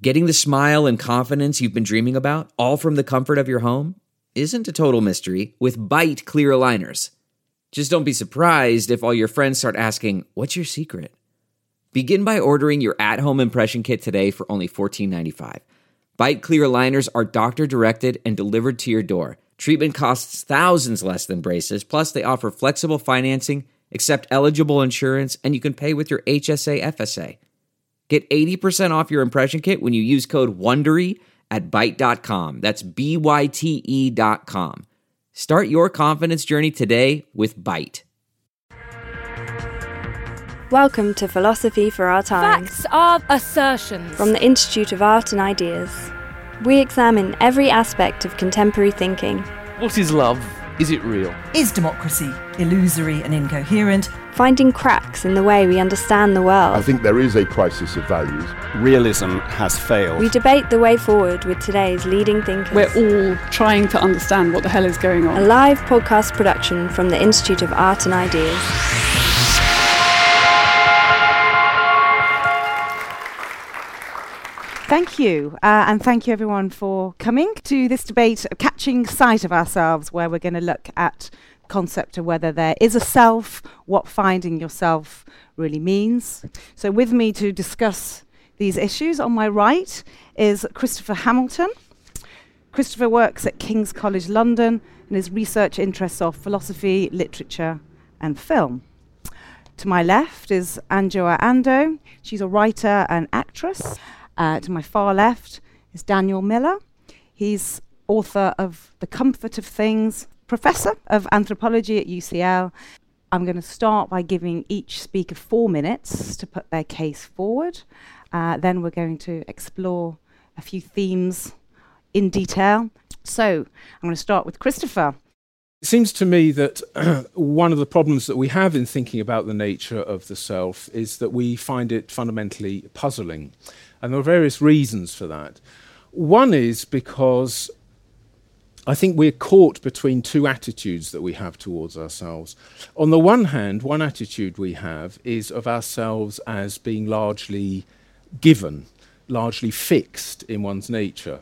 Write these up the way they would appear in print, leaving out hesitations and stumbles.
Getting the smile and confidence you've been dreaming about, all from the comfort of your home, isn't a total mystery with Byte clear aligners. Just don't be surprised if all your friends start asking, "What's your secret?" Begin by ordering your at-home impression kit today for only $14.95. Byte clear aligners are doctor-directed and delivered to your door. Treatment costs thousands less than braces, plus they offer flexible financing, accept eligible insurance, and you can pay with your HSA FSA. Get 80% off your impression kit when you use code WONDERY at Byte.com. That's BYTE.com. Start your confidence journey today with Byte. Welcome to Philosophy for Our Times. Facts are assertions. From the Institute of Art and Ideas. We examine every aspect of contemporary thinking. What is love? Is it real? Is democracy illusory and incoherent? Finding cracks in the way we understand the world. I think there is a crisis of values. Realism has failed. We debate the way forward with today's leading thinkers. We're all trying to understand what the hell is going on. A live podcast production from the Institute of Art and Ideas. Thank you, and thank you everyone for coming to this debate, Catching Sight of Ourselves, where we're going to look at the concept of whether there is a self, what finding yourself really means. So with me to discuss these issues on my right is Christopher Hamilton. Christopher works at King's College London and his research interests are philosophy, literature and film. To my left is Anjoa Ando. She's a writer and actress. To my far left is Daniel Miller. He's author of The Comfort of Things, professor of anthropology at UCL. I'm going to start by giving each speaker 4 minutes to put their case forward. Then we're going to explore a few themes in detail. So I'm going to start with Christopher. It seems to me that one of the problems that we have in thinking about the nature of the self is that we find it fundamentally puzzling. And there are various reasons for that. One is because I think we're caught between two attitudes that we have towards ourselves. On the one hand, one attitude we have is of ourselves as being largely given, largely fixed in one's nature.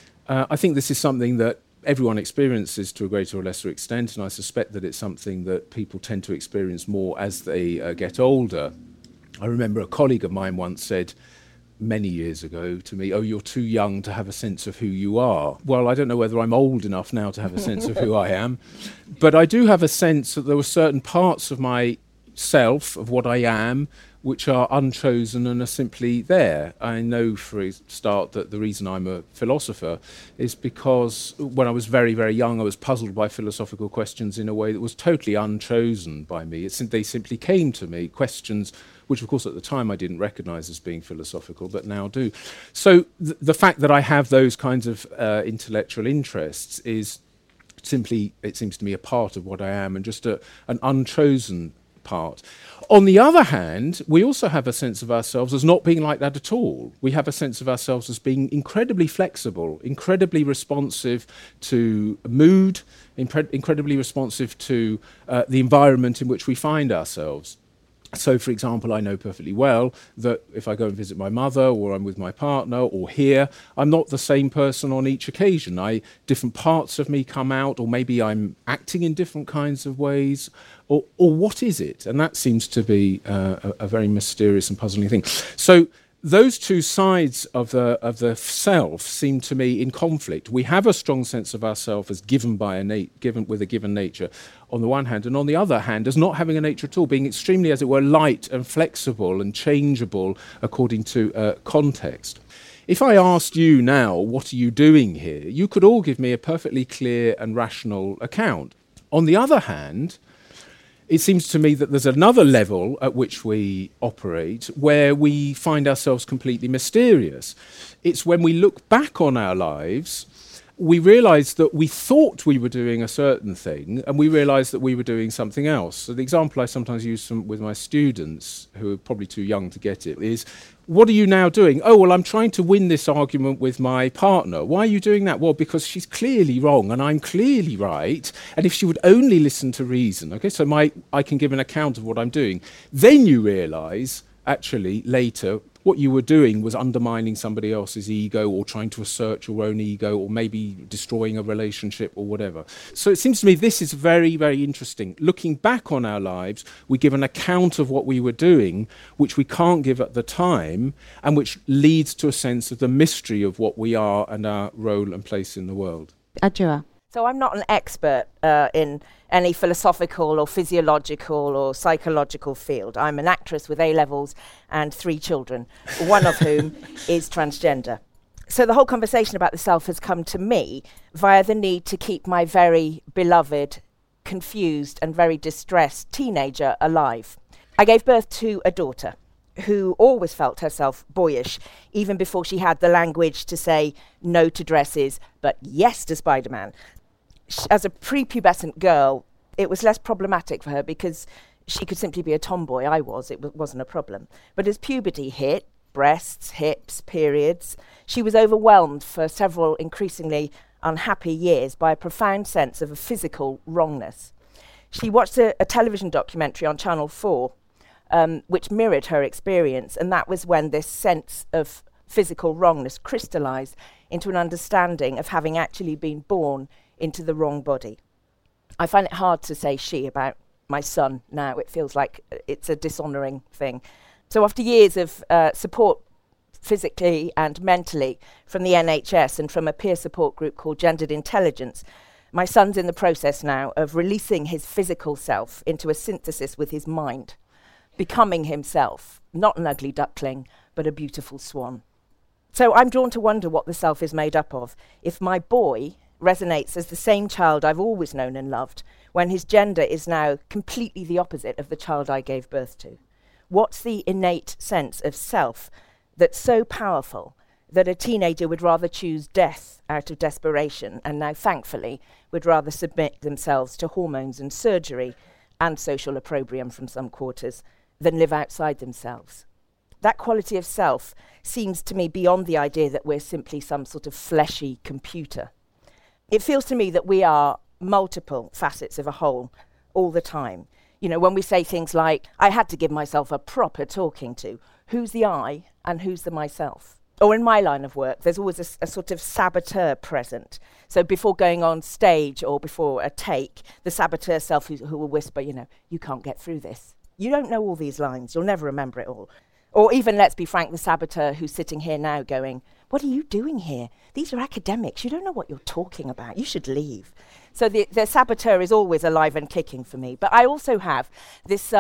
I think this is something that everyone experiences to a greater or lesser extent, and I suspect that it's something that people tend to experience more as they get older. I remember a colleague of mine once said many years ago to me, "Oh, you're too young to have a sense of who you are." Well, I don't know whether I'm old enough now to have a sense of who I am, but I do have a sense that there were certain parts of myself, of what I am, which are unchosen and are simply there. I know for a start that the reason I'm a philosopher is because when I was very, very young, I was puzzled by philosophical questions in a way that was totally unchosen by me. They simply came to me, questions which of course at the time I didn't recognise as being philosophical, but now do. So the fact that I have those kinds of intellectual interests is simply, it seems to me, a part of what I am and just an unchosen part. On the other hand, we also have a sense of ourselves as not being like that at all. We have a sense of ourselves as being incredibly flexible, incredibly responsive to mood, incredibly responsive to the environment in which we find ourselves. So, for example, I know perfectly well that if I go and visit my mother or I'm with my partner or here, I'm not the same person on each occasion. Different parts of me come out, or maybe I'm acting in different kinds of ways, or what is it? And that seems to be a very mysterious and puzzling thing. So those two sides of the self seem to me in conflict. We have a strong sense of ourself as given with a given nature on the one hand, and on the other hand, as not having a nature at all, being extremely, as it were, light and flexible and changeable according to context. If I asked you now, what are you doing here? You could all give me a perfectly clear and rational account. On the other hand, it seems to me that there's another level at which we operate where we find ourselves completely mysterious. It's when we look back on our lives, we realise that we thought we were doing a certain thing and we realised that we were doing something else. So the example I sometimes use with my students, who are probably too young to get it, is, what are you now doing? Oh, well, I'm trying to win this argument with my partner. Why are you doing that? Well, because she's clearly wrong and I'm clearly right. And if she would only listen to reason, okay, so I can give an account of what I'm doing. Then you realise, actually, later, what you were doing was undermining somebody else's ego or trying to assert your own ego or maybe destroying a relationship or whatever. So it seems to me this is very, very interesting. Looking back on our lives, we give an account of what we were doing, which we can't give at the time, and which leads to a sense of the mystery of what we are and our role and place in the world. Adjoa. So I'm not an expert in any philosophical or physiological or psychological field. I'm an actress with A-levels and 3 children, one of whom is transgender. So the whole conversation about the self has come to me via the need to keep my very beloved, confused and very distressed teenager alive. I gave birth to a daughter who always felt herself boyish, even before she had the language to say no to dresses, but yes to Spider-Man. As a prepubescent girl, it was less problematic for her because she could simply be a tomboy. I was. It wasn't a problem. But as puberty hit, breasts, hips, periods, she was overwhelmed for several increasingly unhappy years by a profound sense of a physical wrongness. She watched a television documentary on Channel 4, which mirrored her experience, and that was when this sense of physical wrongness crystallized into an understanding of having actually been born into the wrong body. I find it hard to say she about my son now. It feels like it's a dishonouring thing. So after years of support physically and mentally from the NHS and from a peer support group called Gendered Intelligence, my son's in the process now of releasing his physical self into a synthesis with his mind, becoming himself, not an ugly duckling, but a beautiful swan. So I'm drawn to wonder what the self is made up of. If my boy resonates as the same child I've always known and loved, when his gender is now completely the opposite of the child I gave birth to. What's the innate sense of self that's so powerful that a teenager would rather choose death out of desperation and now, thankfully, would rather submit themselves to hormones and surgery and social opprobrium from some quarters than live outside themselves? That quality of self seems to me beyond the idea that we're simply some sort of fleshy computer. It feels to me that we are multiple facets of a whole all the time. You know, when we say things like, I had to give myself a proper talking to, who's the I and who's the myself? Or in my line of work, there's always a sort of saboteur present. So before going on stage or before a take, the saboteur self who will whisper, you know, you can't get through this. You don't know all these lines. You'll never remember it all. Or even, let's be frank, the saboteur who's sitting here now going, what are you doing here? These are academics. You don't know what you're talking about. You should leave. So the saboteur is always alive and kicking for me. But I also have this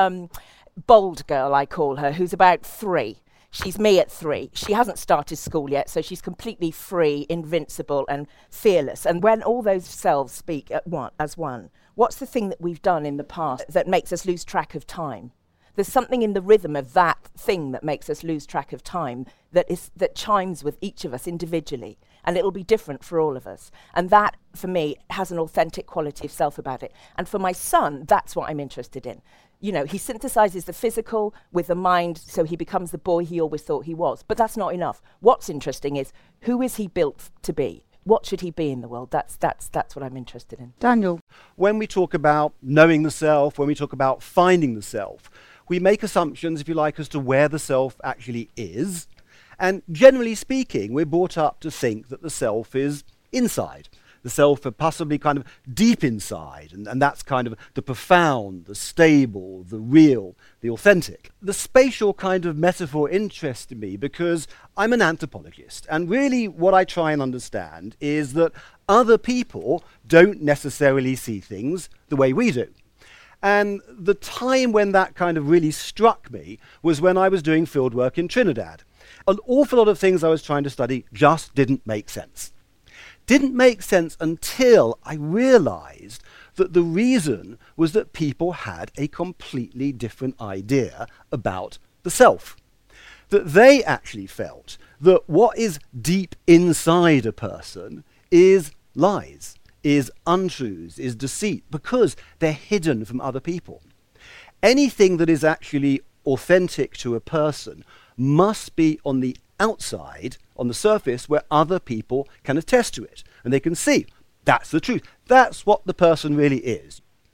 bold girl, I call her, who's about 3. She's me at 3. She hasn't started school yet, so she's completely free, invincible, and fearless. And when all those selves speak as one, what's the thing that we've done in the past that makes us lose track of time? There's something in the rhythm of that thing that makes us lose track of time that chimes with each of us individually, and it'll be different for all of us. And that, for me, has an authentic quality of self about it. And for my son, that's what I'm interested in. You know, he synthesizes the physical with the mind, so he becomes the boy he always thought he was. But that's not enough. What's interesting is, who is he built to be? What should he be in the world? That's what I'm interested in. Daniel. When we talk about knowing the self, when we talk about finding the self, we make assumptions, if you like, as to where the self actually is. And generally speaking, we're brought up to think that the self is inside. The self are possibly kind of deep inside, and that's kind of the profound, the stable, the real, the authentic. The spatial kind of metaphor interests me because I'm an anthropologist, and really what I try and understand is that other people don't necessarily see things the way we do. And the time when that kind of really struck me was when I was doing fieldwork in Trinidad. An awful lot of things I was trying to study just didn't make sense. Didn't make sense until I realized that the reason was that people had a completely different idea about the self. That they actually felt that what is deep inside a person is lies, is untruths, is deceit, because they're hidden from other people. Anything that is actually authentic to a person must be on the outside, on the surface, where other people can attest to it, and they can see that's the truth. That's what the person really is.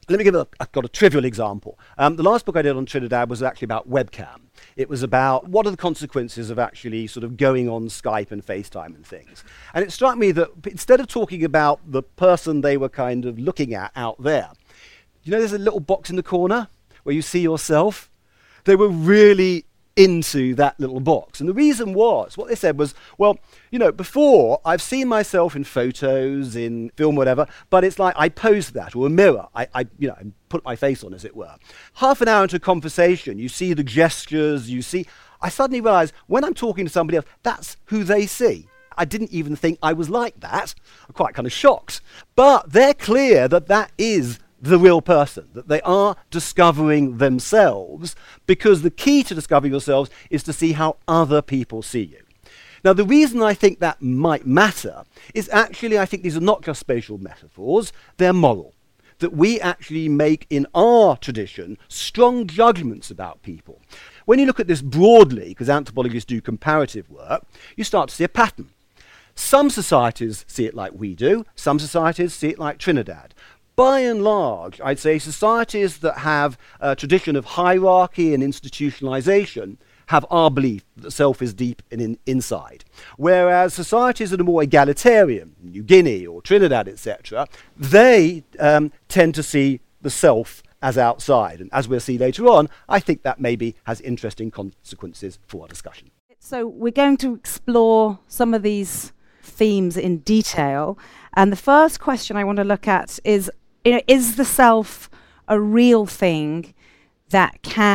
Let me give I've got a trivial example. The last book I did on Trinidad was actually about webcam. It was about what are the consequences of actually sort of going on Skype and FaceTime and things. And it struck me that instead of talking about the person they were kind of looking at out there, you know, there's a little box in the corner where you see yourself. They were really into that little box. And the reason was, what they said was, well, you know, before I've seen myself in photos, in film, whatever, but it's like I pose that, or a mirror, I put my face on, as it were. Half an hour into a conversation, you see the gestures, I suddenly realized when I'm talking to somebody else, that's who they see. I didn't even think I was like that. I'm quite kind of shocked. But they're clear that that is the real person, that they are discovering themselves, because the key to discovering yourselves is to see how other people see you. Now, the reason I think that might matter is actually I think these are not just spatial metaphors, they're moral. That we actually make, in our tradition, strong judgments about people. When you look at this broadly, because anthropologists do comparative work, you start to see a pattern. Some societies see it like we do, some societies see it like Trinidad. By and large, I'd say societies that have a tradition of hierarchy and institutionalization have our belief that the self is deep and inside. Whereas societies that are more egalitarian, New Guinea or Trinidad, etc., they tend to see the self as outside. And as we'll see later on, I think that maybe has interesting consequences for our discussion. So we're going to explore some of these themes in detail. And the first question I want to look at is, is the self a real thing that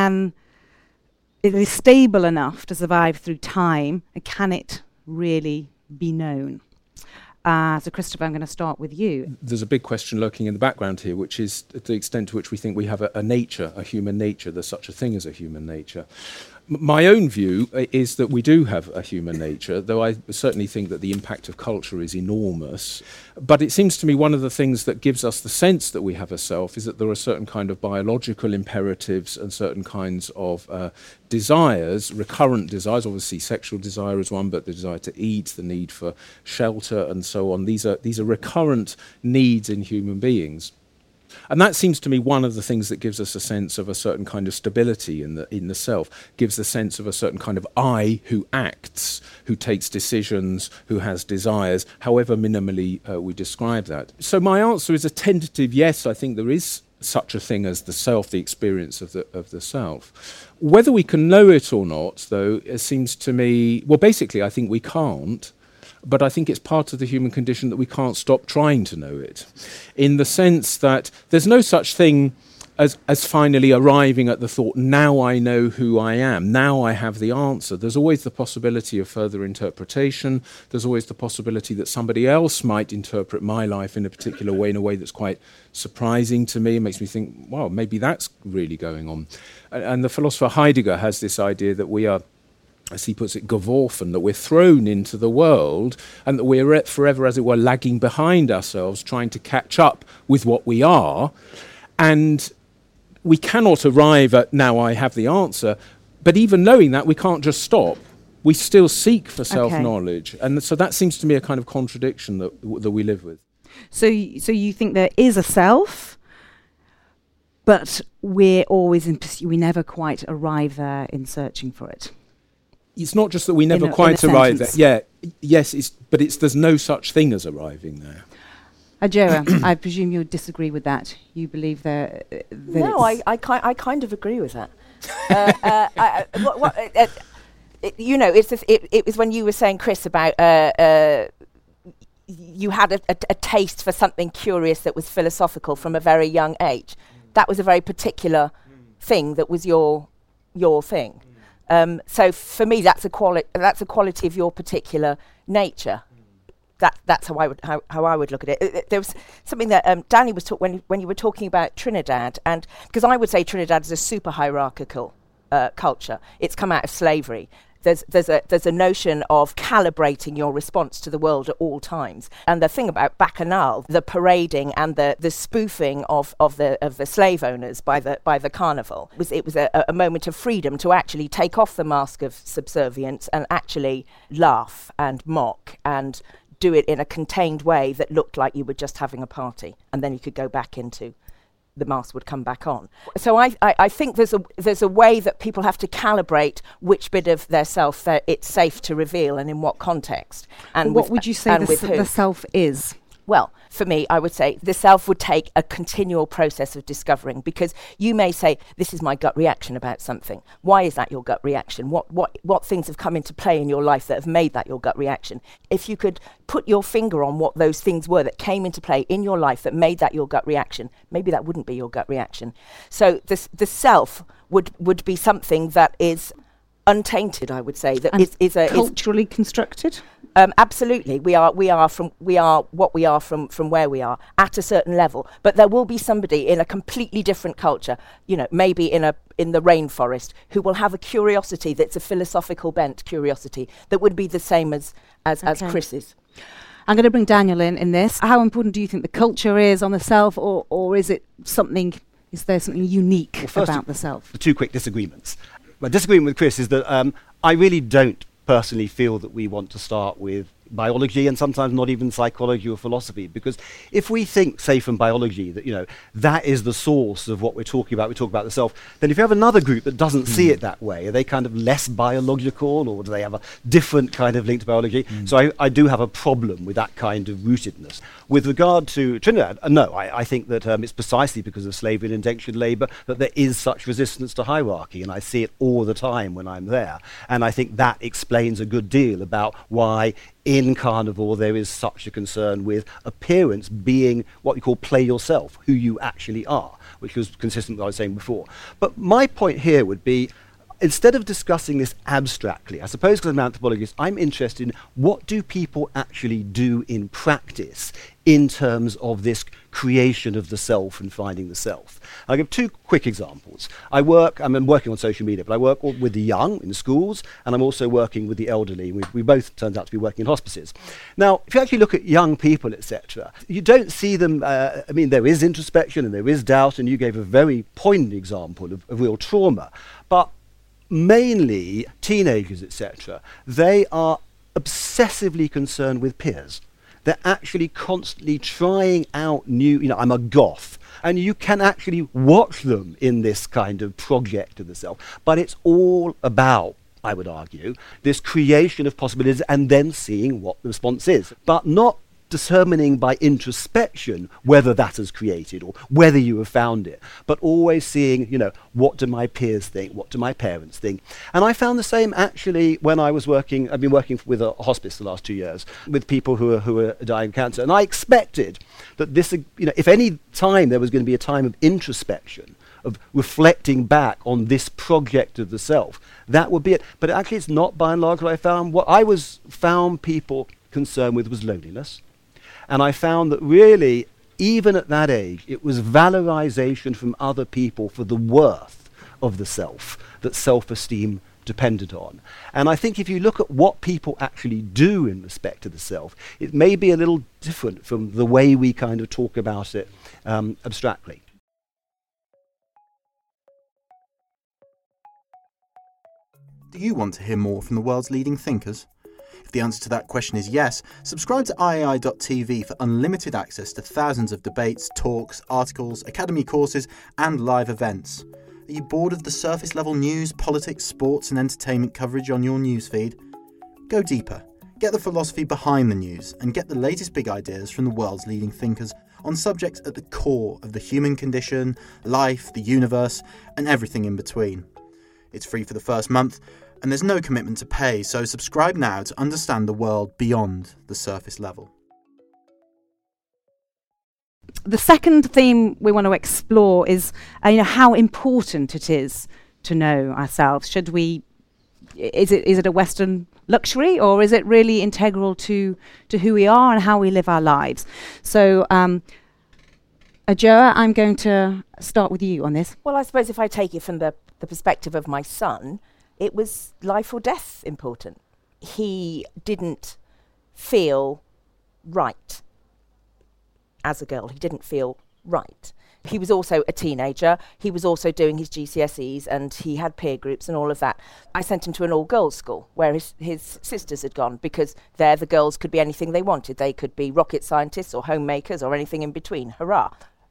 it is stable enough to survive through time, and can it really be known? So Christopher, I'm going to start with you. There's a big question lurking in the background here, which is the extent to which we think we have a nature, a human nature. There's such a thing as a human nature. My own view is that we do have a human nature, though I certainly think that the impact of culture is enormous. But it seems to me one of the things that gives us the sense that we have a self is that there are certain kind of biological imperatives and certain kinds of desires, recurrent desires. Obviously sexual desire is one, but the desire to eat, the need for shelter and so on. These are recurrent needs in human beings. And that seems to me one of the things that gives us a sense of a certain kind of stability in the self, gives the sense of a certain kind of I who acts, who takes decisions, who has desires, however minimally we describe that. So my answer is a tentative yes. I think there is such a thing as the self, the experience of the self. Whether we can know it or not, though, it seems to me, well, basically I think we can't. But I think it's part of the human condition that we can't stop trying to know it, in the sense that there's no such thing as finally arriving at the thought, now I know who I am, now I have the answer. There's always the possibility of further interpretation. There's always the possibility that somebody else might interpret my life in a particular way, in a way that's quite surprising to me. It makes me think, wow, maybe that's really going on. And the philosopher Heidegger has this idea that we are, as he puts it, geworfen, that we're thrown into the world and that we're forever, as it were, lagging behind ourselves, trying to catch up with what we are. And we cannot arrive at, now I have the answer, but even knowing that, we can't just stop. We still seek for self-knowledge. Okay. And so that seems to me a kind of contradiction that we live with. So you think there is a self, but we're always in pursuit, we never quite arrive there in searching for it? It's not just that we never quite arrive there. Yeah, yes, there's no such thing as arriving there. Ajera, I presume you disagree with that. You believe that no, I kind of agree with that. It was when you were saying, Chris, about you had a taste for something curious that was philosophical from a very young age. That was a very particular thing that was your thing. So for me, that's a quality of your particular nature. That's how I would look at it. There was something that Danny was when you were talking about Trinidad, and because I would say Trinidad is a super hierarchical culture. It's come out of slavery. There's a notion of calibrating your response to the world at all times. And the thing about Bacchanal, the parading and the spoofing of the slave owners by the carnival, was a moment of freedom to actually take off the mask of subservience and actually laugh and mock and do it in a contained way that looked like you were just having a party, and then you could go back into the mask would come back on. So I think there's a way that people have to calibrate which bit of their self that it's safe to reveal and in what context. And what would you say the self is? Well, for me, I would say the self would take a continual process of discovering, because you may say, this is my gut reaction about something. Why is that your gut reaction? What things have come into play in your life that have made that your gut reaction? If you could put your finger on what those things were that came into play in your life that made that your gut reaction, maybe that wouldn't be your gut reaction. So the self would be something that is untainted, I would say, that is culturally constructed. Absolutely, we are what we are from where we are at a certain level. But there will be somebody in a completely different culture, maybe in the rainforest, who will have a curiosity that's a philosophical bent curiosity that would be the same as Chris's. I'm going to bring Daniel in this. How important do you think the culture is on the self, or is it something? Is there something unique about the self? The two quick disagreements. My disagreement with Chris is that I really don't personally feel that we want to start with biology, and sometimes not even psychology or philosophy, because if we think, say, from biology that that is the source of what we're talking about, we talk about the self, then if you have another group that doesn't see it that way, are they kind of less biological, or do they have a different kind of link to biology? So I do have a problem with that kind of rootedness. With regard to Trinidad, no, I think that it's precisely because of slavery and indentured labour that there is such resistance to hierarchy, and I see it all the time when I'm there, and I think that explains a good deal about why in Carnival there is such a concern with appearance being what we call play yourself, who you actually are, which was consistent with what I was saying before. But my point here would be, instead of discussing this abstractly, I suppose because I'm an anthropologist, I'm interested in what do people actually do in practice in terms of this creation of the self and finding the self. I'll give two quick examples. I'm working on social media, but I work with the young in schools, and I'm also working with the elderly. We both turned out to be working in hospices. Now, if you actually look at young people, etc., you don't see them, there is introspection and there is doubt, and you gave a very poignant example of real trauma. But mainly teenagers, etc., they are obsessively concerned with peers. They're actually constantly trying out new, I'm a goth, and you can actually watch them in this kind of project of the self. But it's all about, I would argue, this creation of possibilities and then seeing what the response is, but not determining by introspection whether that is created or whether you have found it, but always seeing, what do my peers think, what do my parents think. And I found the same actually when I was I've been working with a hospice the last 2 years with people who are dying of cancer, and I expected that this, if any time there was going to be a time of introspection, of reflecting back on this project of the self, that would be it. But actually it's not by and large what I found. What I found people concerned with was loneliness. And I found that really, even at that age, it was valorization from other people for the worth of the self that self-esteem depended on. And I think if you look at what people actually do in respect to the self, it may be a little different from the way we kind of talk about it abstractly. Do you want to hear more from the world's leading thinkers? If the answer to that question is yes, subscribe to IAI.tv for unlimited access to thousands of debates, talks, articles, academy courses, and live events. Are you bored of the surface-level news, politics, sports, and entertainment coverage on your newsfeed? Go deeper. Get the philosophy behind the news and get the latest big ideas from the world's leading thinkers on subjects at the core of the human condition, life, the universe, and everything in between. It's free for the first month, and there's no commitment to pay, so subscribe now to understand the world beyond the surface level. The second theme we want to explore is how important it is to know ourselves. Is it a Western luxury, or is it really integral to who we are and how we live our lives? So, Adjoa, I'm going to start with you on this. Well, I suppose if I take it from the perspective of my son, it was life or death important. He didn't feel right as a girl. He didn't feel right. He was also a teenager. He was also doing his GCSEs, and he had peer groups and all of that. I sent him to an all-girls school where his sisters had gone, because there the girls could be anything they wanted. They could be rocket scientists or homemakers or anything in between. Hurrah.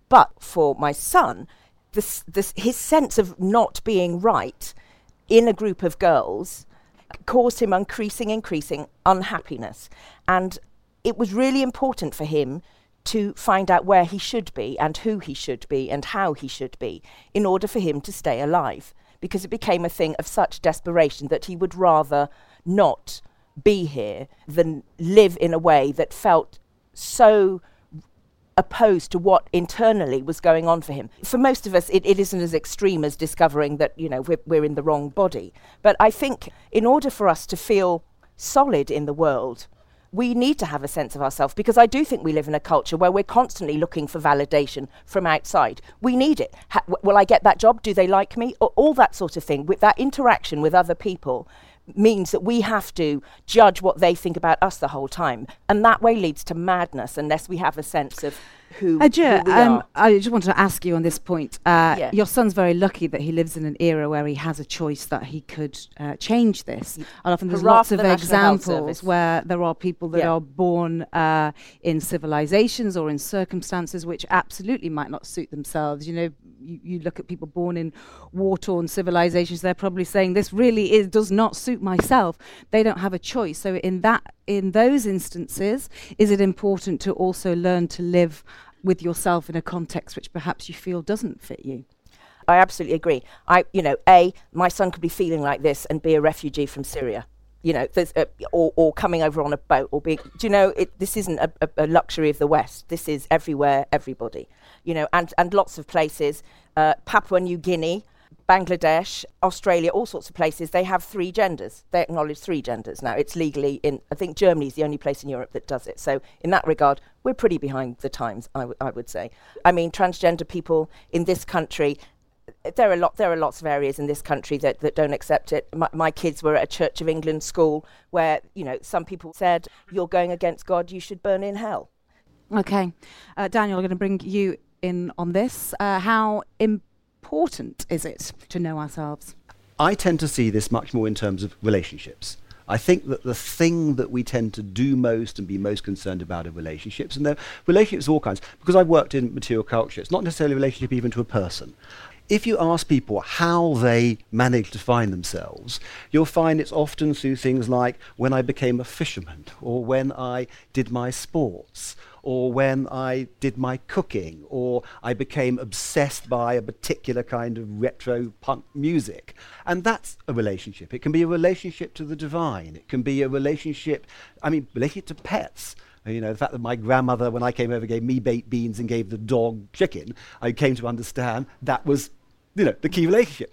But for my son, his sense of not being right in a group of girls caused him increasing unhappiness. And it was really important for him to find out where he should be and who he should be and how he should be in order for him to stay alive, because it became a thing of such desperation that he would rather not be here than live in a way that felt so opposed to what internally was going on for him. For most of us, it isn't as extreme as discovering that, we're in the wrong body. But I think in order for us to feel solid in the world, we need to have a sense of ourselves, because I do think we live in a culture where we're constantly looking for validation from outside. We need it. Will I get that job? Do they like me? All that sort of thing. With that interaction with other people means that we have to judge what they think about us the whole time. And that way leads to madness unless we have a sense of who we are. I just wanted to ask you on this point. Your son's very lucky that he lives in an era where he has a choice that he could change this. And often there's lots of examples where there are people that are born in civilizations or in circumstances which absolutely might not suit themselves. You look at people born in war-torn civilizations, they're probably saying this really does not suit myself. They don't have a choice. So in those instances, is it important to also learn to live with yourself in a context which perhaps you feel doesn't fit you? I absolutely agree. My son could be feeling like this and be a refugee from Syria. Or coming over on a boat, or being, this isn't a luxury of the West. This is everywhere, everybody, and lots of places, Papua New Guinea, Bangladesh, Australia, all sorts of places, they have 3 genders. They acknowledge 3 genders now. It's legally I think Germany's the only place in Europe that does it. So in that regard, we're pretty behind the times, I would say. I mean, transgender people in this country, there are lots of areas in this country that don't accept it. My kids were at a Church of England school where, some people said, you're going against God, you should burn in hell. Okay. Daniel, I'm going to bring you in on this. How important is it to know ourselves? I tend to see this much more in terms of relationships. I think that the thing that we tend to do most and be most concerned about are relationships, and they're relationships of all kinds. Because I've worked in material culture, it's not necessarily a relationship even to a person. If you ask people how they manage to find themselves, you'll find it's often through things like when I became a fisherman, or when I did my sports, or when I did my cooking, or I became obsessed by a particular kind of retro punk music. And that's a relationship. It can be a relationship to the divine. It can be a relationship to pets. The fact that my grandmother, when I came over, gave me baked beans and gave the dog chicken, I came to understand that was, the key relationship.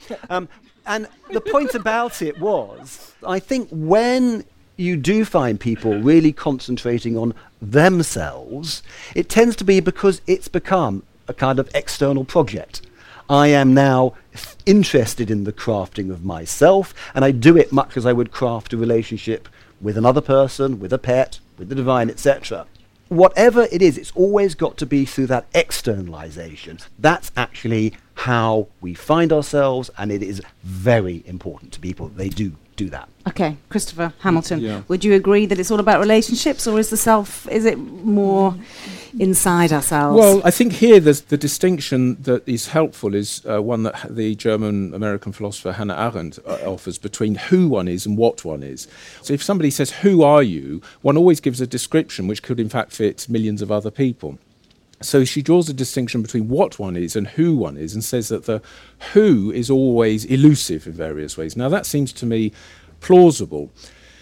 And the point about it was, I think when you do find people really concentrating on themselves, it tends to be because it's become a kind of external project. I am now interested in the crafting of myself, and I do it much as I would craft a relationship with another person, with a pet, with the divine, etc. Whatever it is, it's always got to be through that externalization. That's actually how we find ourselves, and it is very important to people that they do that. Okay, Christopher Hamilton, would you agree that it's all about relationships, or is it more inside ourselves? Well, I think here there's the distinction that is helpful is one that the German-American philosopher Hannah Arendt offers between who one is and what one is. So if somebody says, who are you, one always gives a description which could in fact fit millions of other people. So she draws a distinction between what one is and who one is, and says that the who is always elusive in various ways. Now that seems to me plausible.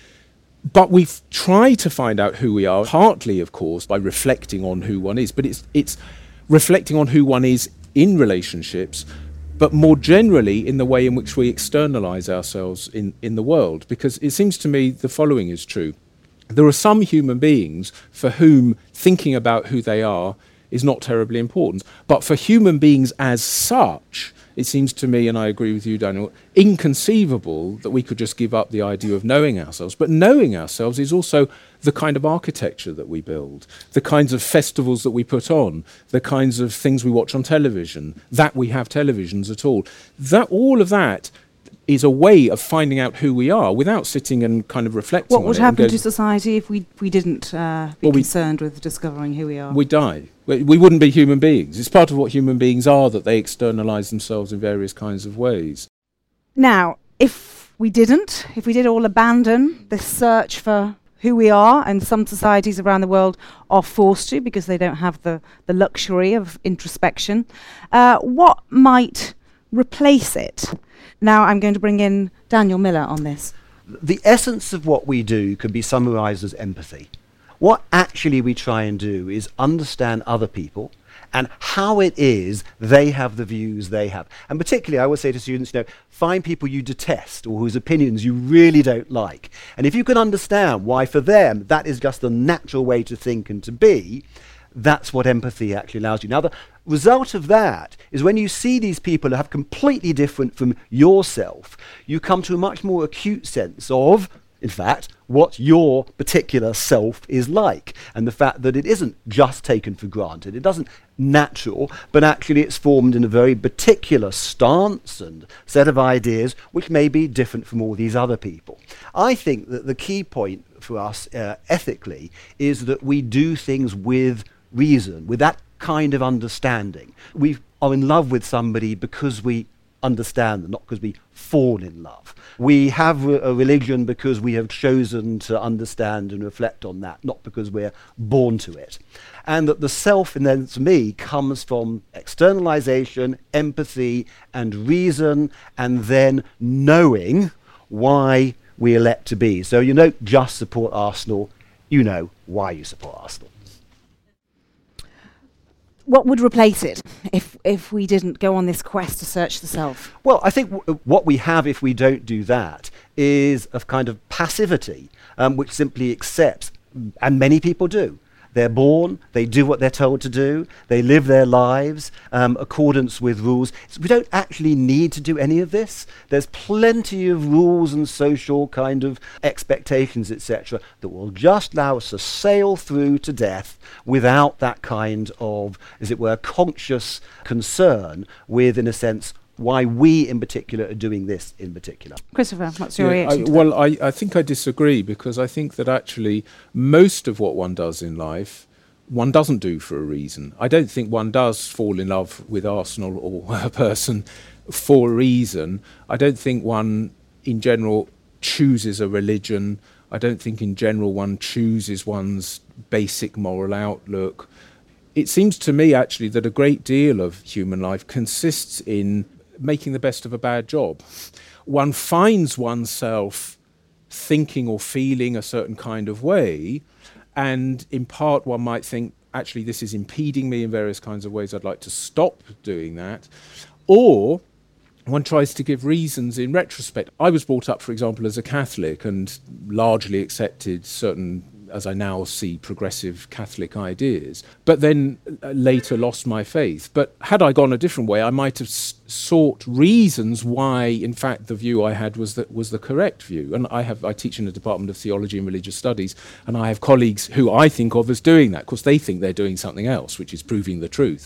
But we've tried to find out who we are, partly, of course, by reflecting on who one is. But it's reflecting on who one is in relationships, but more generally in the way in which we externalize ourselves in the world. Because it seems to me the following is true. There are some human beings for whom thinking about who they are is not terribly important. But for human beings as such, it seems to me, and I agree with you, Daniel, inconceivable that we could just give up the idea of knowing ourselves. But knowing ourselves is also the kind of architecture that we build, the kinds of festivals that we put on, the kinds of things we watch on television, that we have televisions at all. All of that is a way of finding out who we are without sitting and kind of reflecting on it. What would happen to society if we didn't be concerned with discovering who we are? We die. We wouldn't be human beings. It's part of what human beings are, that they externalise themselves in various kinds of ways. Now, if we did all abandon this search for who we are, and some societies around the world are forced to because they don't have the luxury of introspection, what might replace it? Now I'm going to bring in Daniel Miller on this. The essence of what we do can be summarised as empathy. What actually we try and do is understand other people and how it is they have the views they have. And particularly, I would say to students, find people you detest or whose opinions you really don't like. And if you can understand why for them that is just the natural way to think and to be, that's what empathy actually allows you. Now, the result of that is when you see these people who have completely different from yourself, you come to a much more acute sense of, in fact, what your particular self is like, and the fact that it isn't just taken for granted, it doesn't natural, but actually it's formed in a very particular stance and set of ideas which may be different from all these other people. I think that the key point for us ethically is that we do things with reason, with that kind of understanding. We are in love with somebody because we understand them, not because we fall in love. We have a religion because we have chosen to understand and reflect on that, not because we're born to it. And that the self, and then to me, comes from externalization, empathy, and reason, and then knowing why we elect to be. So you don't just support Arsenal, you know why you support Arsenal. What would replace it if we didn't go on this quest to search the self? Well, I think what we have if we don't do that is a kind of passivity, which simply accepts, and many people do. They're born, they do what they're told to do, they live their lives accordance with rules. So we don't actually need to do any of this. There's plenty of rules and social kind of expectations, etc., that will just allow us to sail through to death without that kind of, as it were, conscious concern with, in a sense, why we in particular are doing this in particular. Christopher, what's your reaction to that? I think I disagree, because I think that actually most of what one does in life, one doesn't do for a reason. I don't think one does fall in love with Arsenal or a person for a reason. I don't think one in general chooses a religion. I don't think in general one chooses one's basic moral outlook. It seems to me actually that a great deal of human life consists in making the best of a bad job. One finds oneself thinking or feeling a certain kind of way, and in part one might think, actually this is impeding me in various kinds of ways, I'd like to stop doing that. Or one tries to give reasons in retrospect. I was brought up, for example, as a Catholic and largely accepted certain, as I now see, progressive Catholic ideas, but then later lost my faith. But had I gone a different way, I might have sought reasons why, in fact, the view I had was the correct view. And I teach in the Department of Theology and Religious Studies, and I have colleagues who I think of as doing that. Of course, they think they're doing something else, which is proving the truth.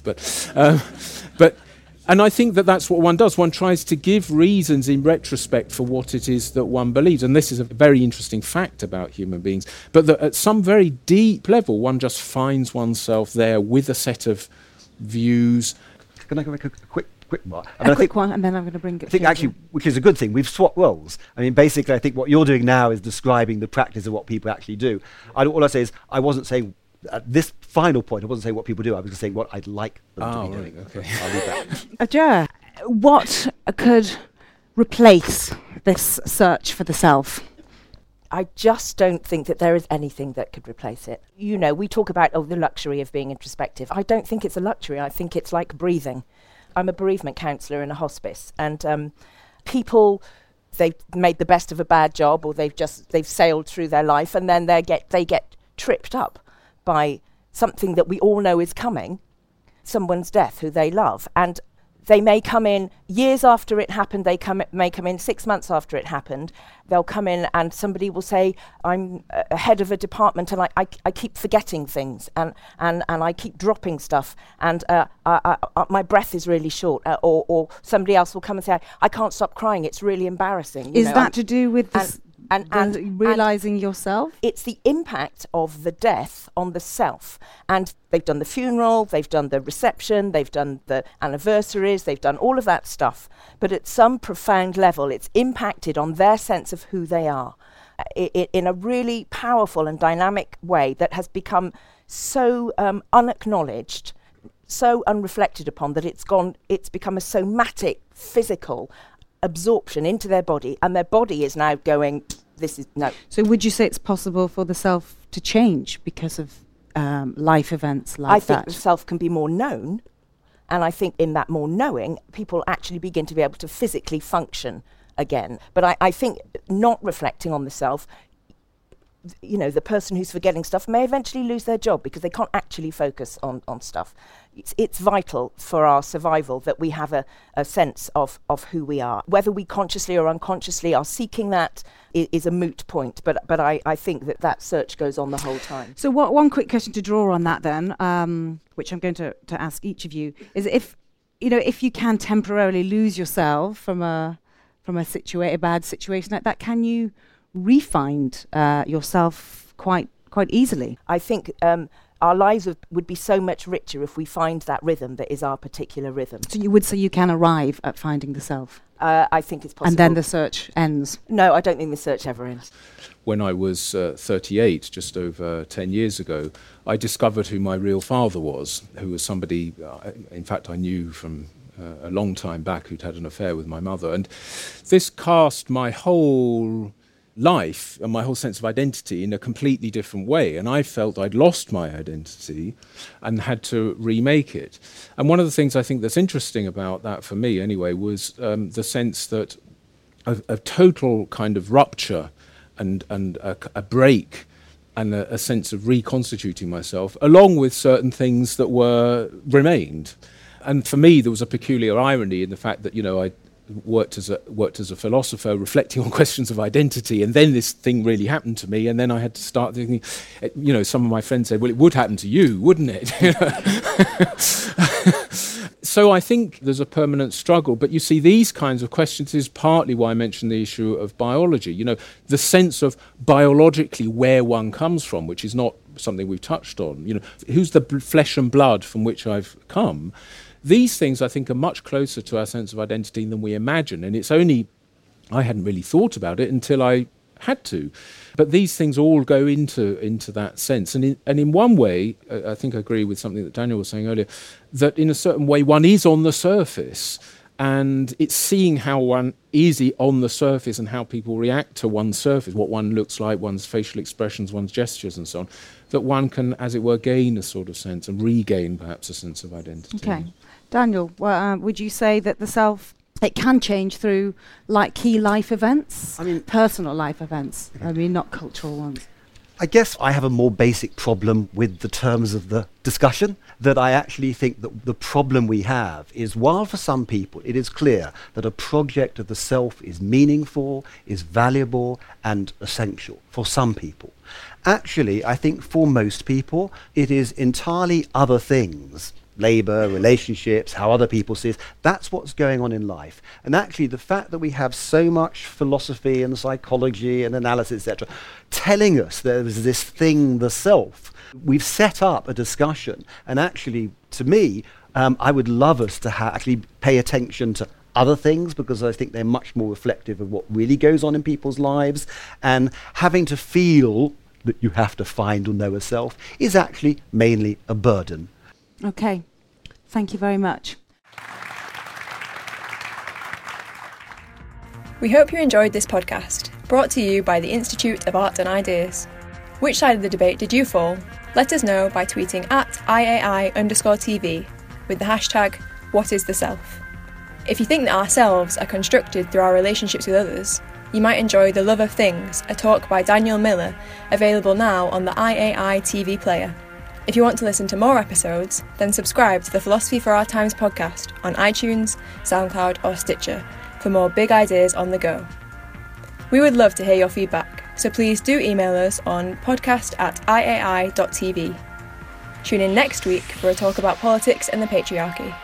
And I think that that's what one does. One tries to give reasons in retrospect for what it is that one believes. And this is a very interesting fact about human beings. But that at some very deep level, one just finds oneself there with a set of views. Can I make a quick one? A quick one, and then I'm going to bring it. I think actually, which is a good thing, we've swapped roles. I mean, basically, I think what you're doing now is describing the practice of what people actually do. All I say is, I wasn't saying, at this final point, I wasn't saying what people do, I was just saying what I'd like them to be doing. Okay. I'll leave that. Ajah, what could replace this search for the self? I just don't think that there is anything that could replace it. You know, we talk about, the luxury of being introspective. I don't think it's a luxury. I think it's like breathing. I'm a bereavement counsellor in a hospice, and people, they've made the best of a bad job, or they've sailed through their life, and then they get tripped up by something that we all know is coming, someone's death who they love. And They may come in years after it happened, may come in 6 months after it happened. They'll come in and somebody will say, I'm a head of a department and I keep forgetting things and I keep dropping stuff and my breath is really short. Or somebody else will come and say, I can't stop crying, it's really embarrassing. Is that to do with this? And realising yourself? It's the impact of the death on the self. And they've done the funeral, they've done the reception, they've done the anniversaries, they've done all of that stuff. But at some profound level, it's impacted on their sense of who they are in a really powerful and dynamic way that has become so unacknowledged, so unreflected upon, that it's become a somatic, physical absorption into their body, and their body is now going, this is no. So would you say it's possible for the self to change because of life events like that? I think the self can be more known, and I think in that more knowing, people actually begin to be able to physically function again. But I think not reflecting on the self, the person who's forgetting stuff may eventually lose their job because they can't actually focus on stuff. It's vital for our survival that we have a sense of who we are. Whether we consciously or unconsciously are seeking that is a moot point, but I think that search goes on the whole time. So one quick question to draw on that then, which I'm going to ask each of you, is if you can temporarily lose yourself from a bad situation like that, can you re-find yourself quite easily? I think our lives would be so much richer if we find that rhythm that is our particular rhythm. So you would say you can arrive at finding the self? I think it's possible. And then the search ends? No, I don't think the search ever ends. When I was 38, just over 10 years ago, I discovered who my real father was, who was somebody, in fact, I knew from a long time back, who'd had an affair with my mother. And this cast my whole life and my whole sense of identity in a completely different way, and I felt I'd lost my identity and had to remake it. And one of the things I think that's interesting about that, for me anyway, was the sense that a total kind of rupture and a break and a sense of reconstituting myself, along with certain things that remained. And for me, there was a peculiar irony in the fact that I worked as a philosopher, reflecting on questions of identity, and then this thing really happened to me, and then I had to start thinking, some of my friends said, well, it would happen to you, wouldn't it? So I think there's a permanent struggle, but you see, these kinds of questions is partly why I mentioned the issue of biology, the sense of biologically where one comes from, which is not something we've touched on, who's the flesh and blood from which I've come. These things, I think, are much closer to our sense of identity than we imagine. And it's only, I hadn't really thought about it until I had to. But these things all go into that sense. And in one way, I think I agree with something that Daniel was saying earlier, that in a certain way one is on the surface. And it's seeing how one is on the surface and how people react to one's surface, what one looks like, one's facial expressions, one's gestures and so on, that one can, as it were, gain a sort of sense and regain perhaps a sense of identity. Okay. Daniel, would you say that the self, it can change through key life events? Personal life events, not cultural ones. I guess I have a more basic problem with the terms of the discussion, that I actually think that the problem we have is, while for some people it is clear that a project of the self is meaningful, is valuable and essential for some people, actually I think for most people it is entirely other things. Labour, relationships, how other people see us. That's what's going on in life. And actually the fact that we have so much philosophy and psychology and analysis, etc., telling us there is this thing, the self, we've set up a discussion. And actually, to me, I would love us to actually pay attention to other things, because I think they're much more reflective of what really goes on in people's lives. And having to feel that you have to find or know a self is actually mainly a burden. Okay, thank you very much. We hope you enjoyed this podcast, brought to you by the Institute of Art and Ideas. Which side of the debate did you fall? Let us know by tweeting at @IAI_TV with the hashtag #WhatIsTheSelf. If you think that ourselves are constructed through our relationships with others, you might enjoy The Love of Things, a talk by Daniel Miller, available now on the IAI TV player. If you want to listen to more episodes, then subscribe to the Philosophy for Our Times podcast on iTunes, SoundCloud or Stitcher for more big ideas on the go. We would love to hear your feedback, so please do email us on podcast@iai.tv. Tune in next week for a talk about politics and the patriarchy.